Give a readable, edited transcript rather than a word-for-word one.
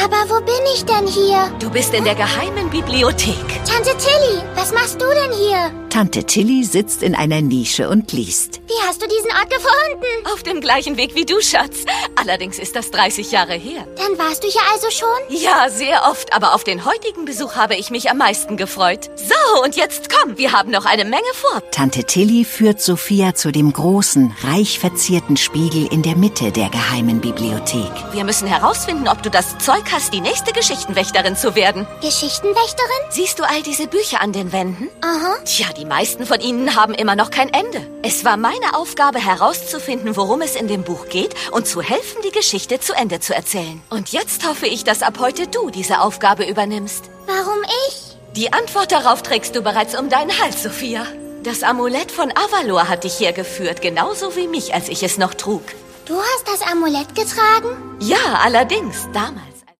Aber wo bin ich denn hier? Du bist in der geheimen Bibliothek. Tante Tilly, was machst du denn hier? Tante Tilly sitzt in einer Nische und liest. Wie hast du diesen Ort gefunden? Auf dem gleichen Weg wie du, Schatz. Allerdings ist das 30 Jahre her. Dann warst du hier also schon? Ja, sehr oft, aber auf den heutigen Besuch habe ich mich am meisten gefreut. So, und jetzt komm, wir haben noch eine Menge vor. Tante Tilly führt Sophia zu dem großen, reich verzierten Spiegel in der Mitte der geheimen Bibliothek. Wir müssen herausfinden, ob du das Zeug hast, die nächste Geschichtenwächterin zu werden. Geschichtenwächterin? Siehst du all diese Bücher an den Wänden? Aha. Tja, die meisten von ihnen haben immer noch kein Ende. Es war meine Aufgabe, herauszufinden, worum es in dem Buch geht und zu helfen, die Geschichte zu Ende zu erzählen. Und jetzt hoffe ich, dass ab heute du diese Aufgabe übernimmst. Warum ich? Die Antwort darauf trägst du bereits um deinen Hals, Sophia. Das Amulett von Avalor hat dich hergeführt, genauso wie mich, als ich es noch trug. Du hast das Amulett getragen? Ja, allerdings, damals.